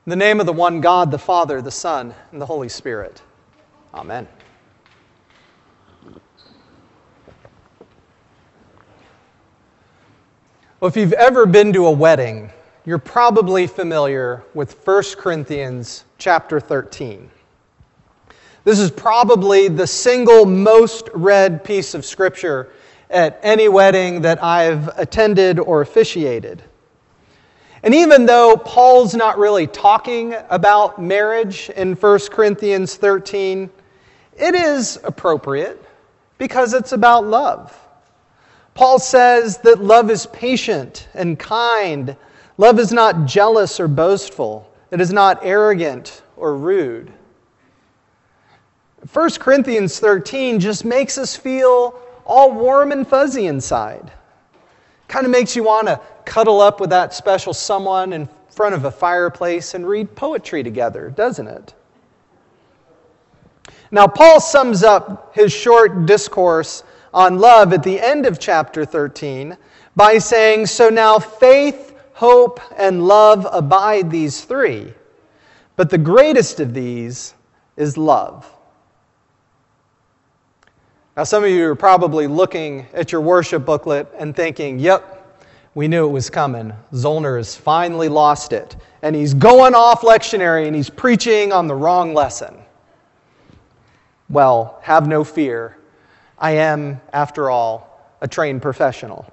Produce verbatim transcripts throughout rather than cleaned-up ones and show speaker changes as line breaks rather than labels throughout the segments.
In the name of the one God, the Father, the Son, and the Holy Spirit. Amen. Well, if you've ever been to a wedding, you're probably familiar with First Corinthians chapter thirteen. This is probably the single most read piece of Scripture at any wedding that I've attended or officiated. And even though Paul's not really talking about marriage in First Corinthians thirteen, it is appropriate because it's about love. Paul says that love is patient and kind. Love is not jealous or boastful. It is not arrogant or rude. First Corinthians thirteen just makes us feel all warm and fuzzy inside. Kind of makes you want to cuddle up with that special someone in front of a fireplace and read poetry together, doesn't it? Now, Paul sums up his short discourse on love at the end of chapter thirteen by saying, "So now faith, hope, and love abide, these three. But the greatest of these is love." Now, some of you are probably looking at your worship booklet and thinking, yep, we knew it was coming. Zollner has finally lost it. And he's going off lectionary and he's preaching on the wrong lesson. Well, have no fear. I am, after all, a trained professional.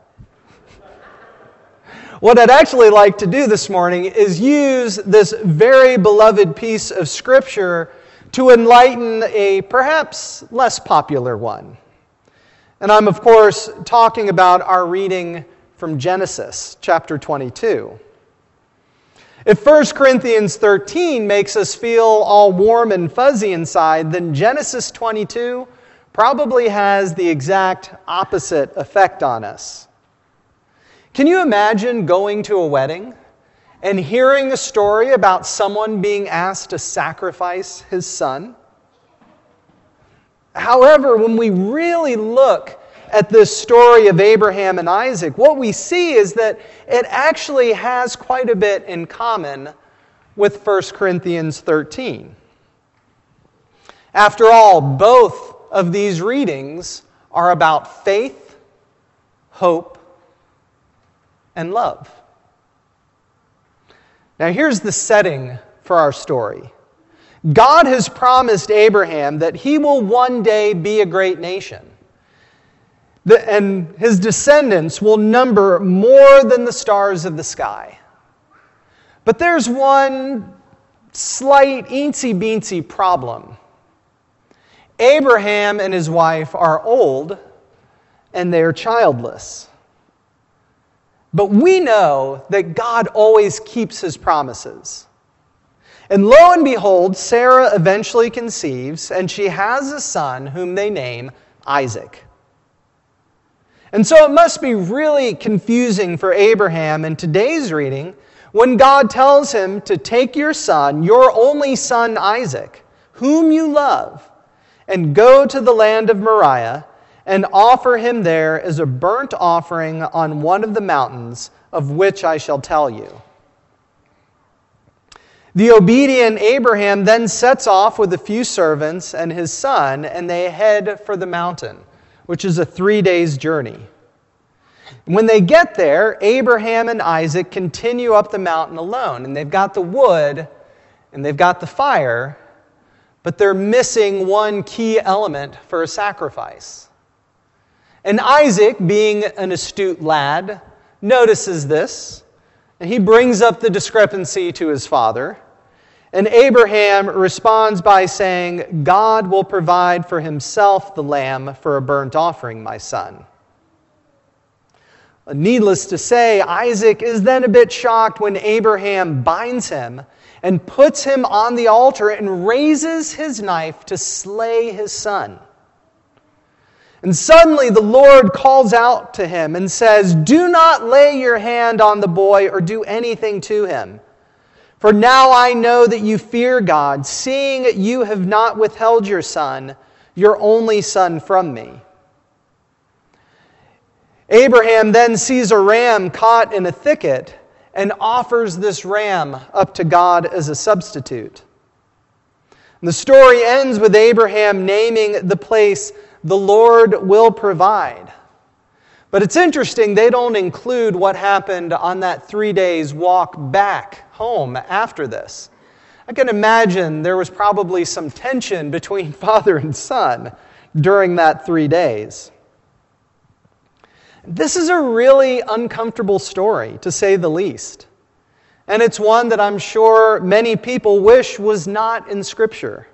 What I'd actually like to do this morning is use this very beloved piece of Scripture to enlighten a perhaps less popular one. And I'm, of course, talking about our reading from Genesis chapter twenty-two. If First Corinthians thirteen makes us feel all warm and fuzzy inside, then Genesis twenty-two probably has the exact opposite effect on us. Can you imagine going to a wedding and hearing a story about someone being asked to sacrifice his son? However, when we really look at this story of Abraham and Isaac, what we see is that it actually has quite a bit in common with First Corinthians thirteen. After all, both of these readings are about faith, hope, and love. Now, here's the setting for our story. God has promised Abraham that he will one day be a great nation. And his descendants will number more than the stars of the sky. But there's one slight eensy-beensy problem. Abraham and his wife are old and they're childless. But we know that God always keeps his promises. And lo and behold, Sarah eventually conceives, and she has a son whom they name Isaac. And so it must be really confusing for Abraham in today's reading when God tells him to take your son, your only son Isaac, whom you love, and go to the land of Moriah and offer him there as a burnt offering on one of the mountains of which I shall tell you. The obedient Abraham then sets off with a few servants and his son, and they head for the mountain, which is a three days journey. When they get there, Abraham and Isaac continue up the mountain alone, and they've got the wood and they've got the fire, but they're missing one key element for a sacrifice. And Isaac, being an astute lad, notices this, and he brings up the discrepancy to his father. And Abraham responds by saying, "God will provide for himself the lamb for a burnt offering, my son." Needless to say, Isaac is then a bit shocked when Abraham binds him and puts him on the altar and raises his knife to slay his son. And suddenly the Lord calls out to him and says, "Do not lay your hand on the boy or do anything to him. For now I know that you fear God, seeing you have not withheld your son, your only son, from me." Abraham then sees a ram caught in a thicket and offers this ram up to God as a substitute. And the story ends with Abraham naming the place, "The Lord will provide." But it's interesting, they don't include what happened on that three days walk back home after this. I can imagine there was probably some tension between father and son during that three days. This is a really uncomfortable story, to say the least. And it's one that I'm sure many people wish was not in Scripture.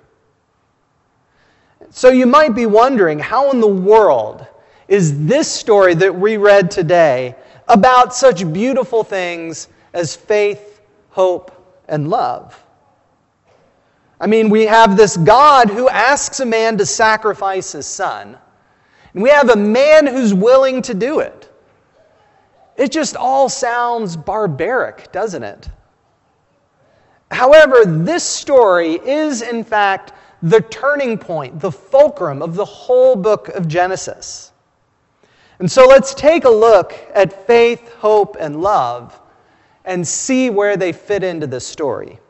So you might be wondering, how in the world is this story that we read today about such beautiful things as faith, hope, and love? I mean, we have this God who asks a man to sacrifice his son, and we have a man who's willing to do it. It just all sounds barbaric, doesn't it? However, this story is, in fact, the turning point, the fulcrum of the whole book of Genesis. And so let's take a look at faith, hope, and love and see where they fit into this story.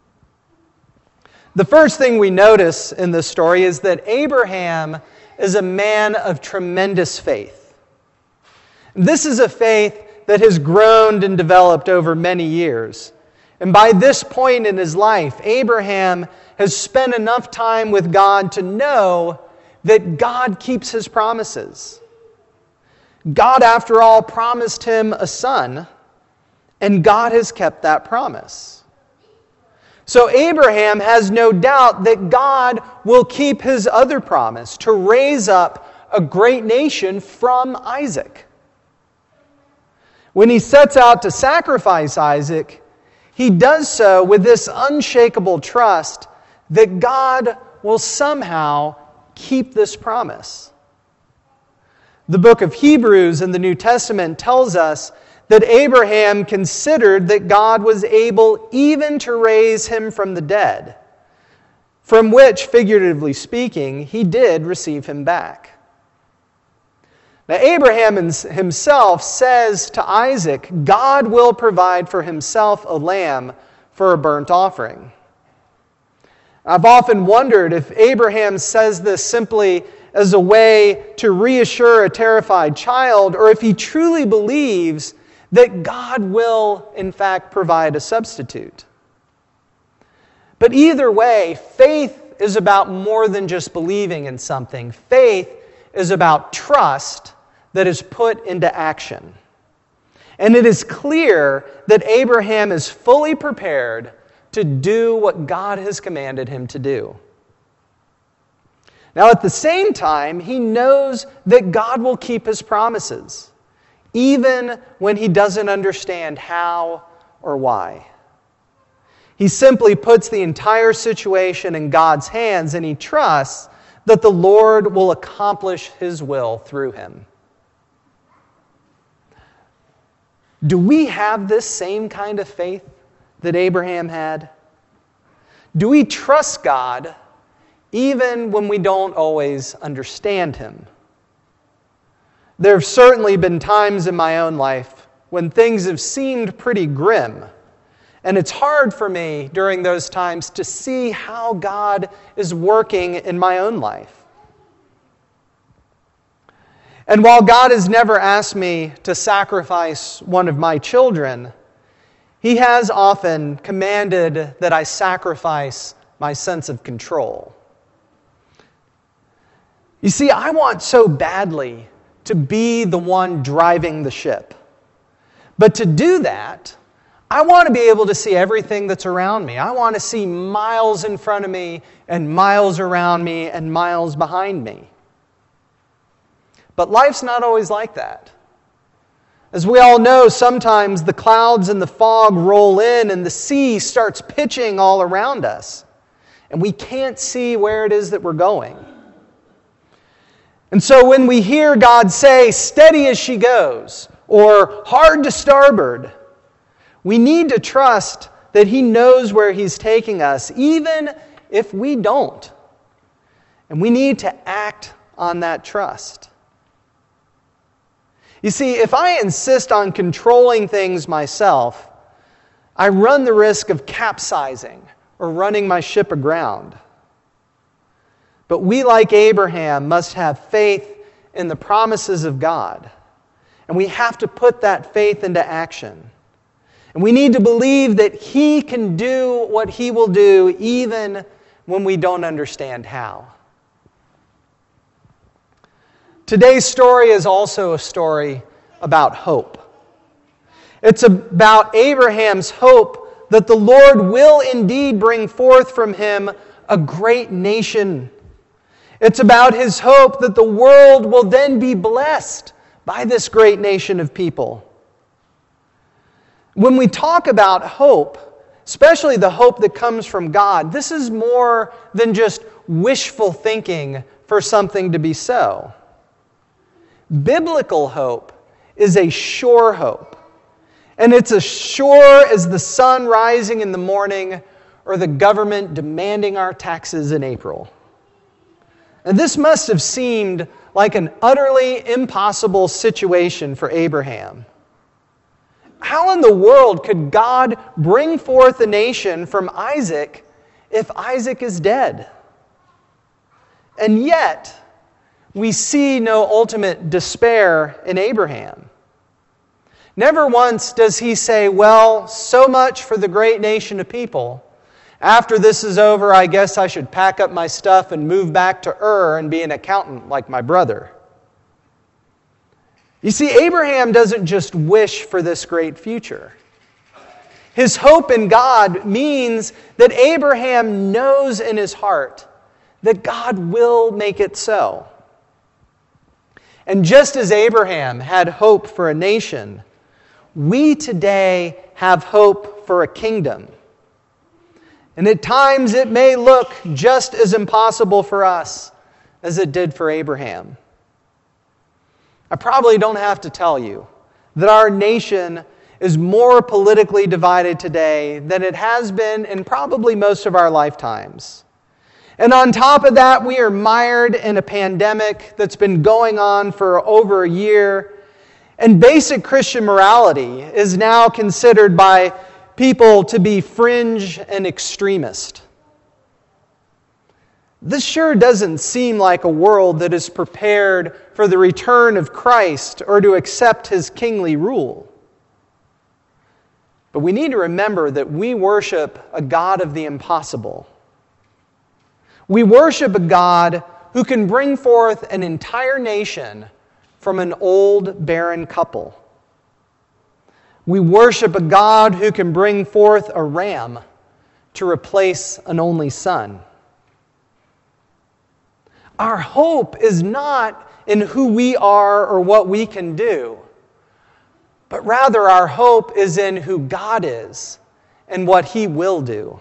The first thing we notice in this story is that Abraham is a man of tremendous faith. This is a faith that has grown and developed over many years. And by this point in his life, Abraham has spent enough time with God to know that God keeps his promises. God, after all, promised him a son, and God has kept that promise. So Abraham has no doubt that God will keep his other promise to raise up a great nation from Isaac. When he sets out to sacrifice Isaac, he does so with this unshakable trust that God will somehow keep this promise. The book of Hebrews in the New Testament tells us that Abraham considered that God was able even to raise him from the dead, from which, figuratively speaking, he did receive him back. Now, Abraham himself says to Isaac, God will provide for himself a lamb for a burnt offering. I've often wondered if Abraham says this simply as a way to reassure a terrified child, or if he truly believes that God will, in fact, provide a substitute. But either way, faith is about more than just believing in something. Faith is about trust that is put into action. And it is clear that Abraham is fully prepared to do what God has commanded him to do. Now, at the same time, he knows that God will keep his promises, even when he doesn't understand how or why. He simply puts the entire situation in God's hands, and he trusts that the Lord will accomplish his will through him. Do we have this same kind of faith that Abraham had? Do we trust God even when we don't always understand him? There have certainly been times in my own life when things have seemed pretty grim, and it's hard for me during those times to see how God is working in my own life. And while God has never asked me to sacrifice one of my children, He has often commanded that I sacrifice my sense of control. You see, I want so badly to be the one driving the ship. But to do that, I want to be able to see everything that's around me. I want to see miles in front of me and miles around me and miles behind me. But life's not always like that. As we all know, sometimes the clouds and the fog roll in and the sea starts pitching all around us, and we can't see where it is that we're going. And so when we hear God say, "Steady as she goes," or "hard to starboard," we need to trust that He knows where He's taking us, even if we don't. And we need to act on that trust. You see, if I insist on controlling things myself, I run the risk of capsizing or running my ship aground. But we, like Abraham, must have faith in the promises of God. And we have to put that faith into action. And we need to believe that He can do what He will do even when we don't understand how. Today's story is also a story about hope. It's about Abraham's hope that the Lord will indeed bring forth from him a great nation. It's about his hope that the world will then be blessed by this great nation of people. When we talk about hope, especially the hope that comes from God, this is more than just wishful thinking for something to be so. Biblical hope is a sure hope. And it's as sure as the sun rising in the morning or the government demanding our taxes in April. And this must have seemed like an utterly impossible situation for Abraham. How in the world could God bring forth a nation from Isaac if Isaac is dead? And yet, we see no ultimate despair in Abraham. Never once does he say, well, so much for the great nation of people. After this is over, I guess I should pack up my stuff and move back to Ur and be an accountant like my brother. You see, Abraham doesn't just wish for this great future. His hope in God means that Abraham knows in his heart that God will make it so. And just as Abraham had hope for a nation, we today have hope for a kingdom. And at times it may look just as impossible for us as it did for Abraham. I probably don't have to tell you that our nation is more politically divided today than it has been in probably most of our lifetimes. And on top of that, we are mired in a pandemic that's been going on for over a year. And basic Christian morality is now considered by people to be fringe and extremist. This sure doesn't seem like a world that is prepared for the return of Christ or to accept His kingly rule. But we need to remember that we worship a God of the impossible. We worship a God who can bring forth an entire nation from an old, barren couple. We worship a God who can bring forth a ram to replace an only son. Our hope is not in who we are or what we can do, but rather our hope is in who God is and what He will do.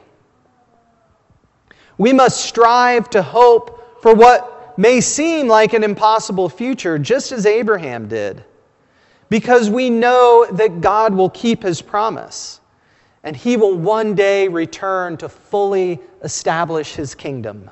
We must strive to hope for what may seem like an impossible future, just as Abraham did, because we know that God will keep His promise, and He will one day return to fully establish His kingdom.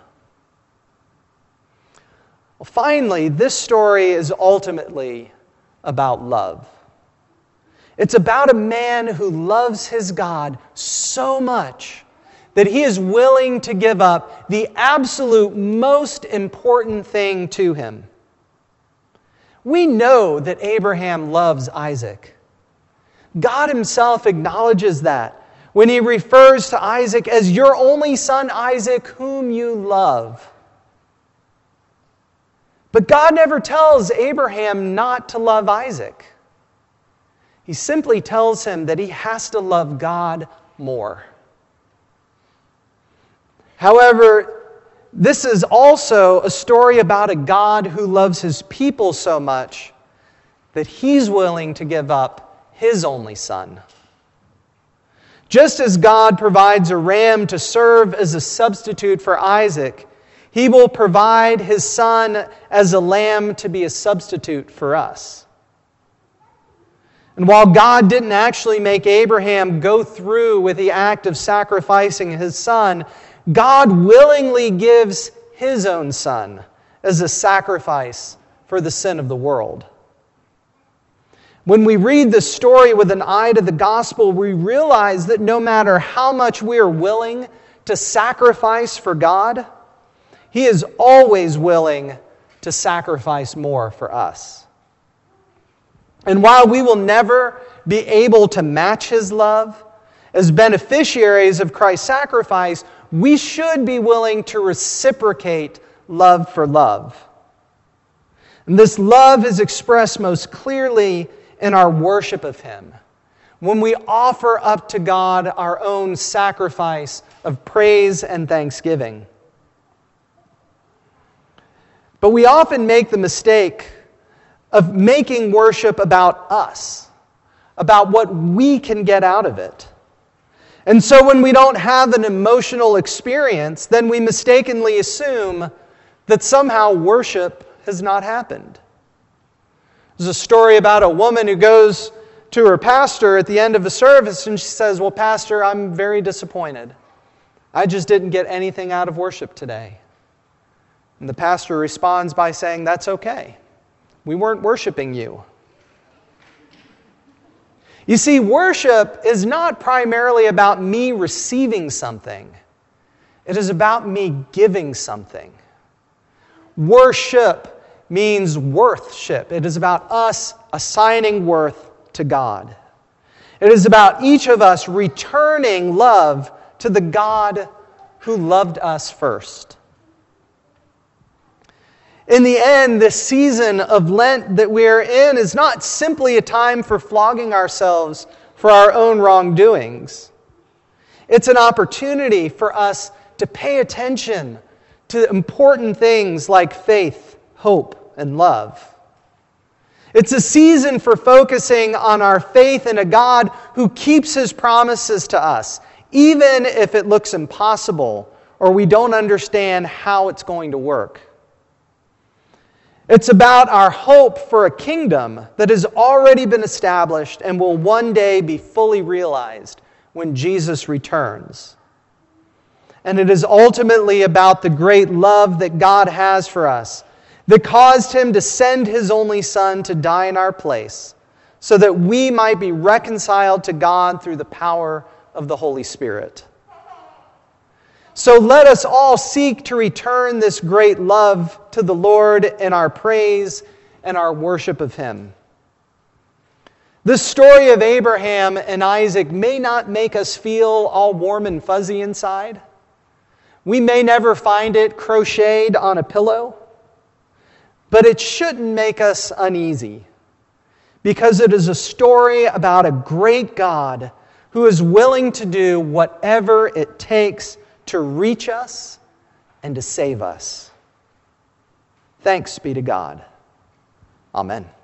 Well, finally, this story is ultimately about love. It's about a man who loves his God so much that he is willing to give up the absolute most important thing to him. We know that Abraham loves Isaac. God Himself acknowledges that when He refers to Isaac as your only son Isaac, whom you love. But God never tells Abraham not to love Isaac. He simply tells him that he has to love God more. However, this is also a story about a God who loves His people so much that He's willing to give up His only son. Just as God provides a ram to serve as a substitute for Isaac, He will provide His son as a lamb to be a substitute for us. And while God didn't actually make Abraham go through with the act of sacrificing his son, God willingly gives His own Son as a sacrifice for the sin of the world. When we read this story with an eye to the gospel, we realize that no matter how much we are willing to sacrifice for God, He is always willing to sacrifice more for us. And while we will never be able to match His love, as beneficiaries of Christ's sacrifice, we should be willing to reciprocate love for love. And this love is expressed most clearly in our worship of Him, when we offer up to God our own sacrifice of praise and thanksgiving. But we often make the mistake of making worship about us, about what we can get out of it. And so when we don't have an emotional experience, then we mistakenly assume that somehow worship has not happened. There's a story about a woman who goes to her pastor at the end of a service and she says, "Well, Pastor, I'm very disappointed. I just didn't get anything out of worship today." And the pastor responds by saying, "That's okay. We weren't worshiping you." You see, worship is not primarily about me receiving something. It is about me giving something. Worship means worthship. It is about us assigning worth to God. It is about each of us returning love to the God who loved us first. In the end, this season of Lent that we are in is not simply a time for flogging ourselves for our own wrongdoings. It's an opportunity for us to pay attention to important things like faith, hope, and love. It's a season for focusing on our faith in a God who keeps His promises to us, even if it looks impossible or we don't understand how it's going to work. It's about our hope for a kingdom that has already been established and will one day be fully realized when Jesus returns. And it is ultimately about the great love that God has for us that caused Him to send His only Son to die in our place so that we might be reconciled to God through the power of the Holy Spirit. So let us all seek to return this great love to the Lord in our praise and our worship of Him. The story of Abraham and Isaac may not make us feel all warm and fuzzy inside. We may never find it crocheted on a pillow, but it shouldn't make us uneasy because it is a story about a great God who is willing to do whatever it takes to reach us and to save us. Thanks be to God. Amen.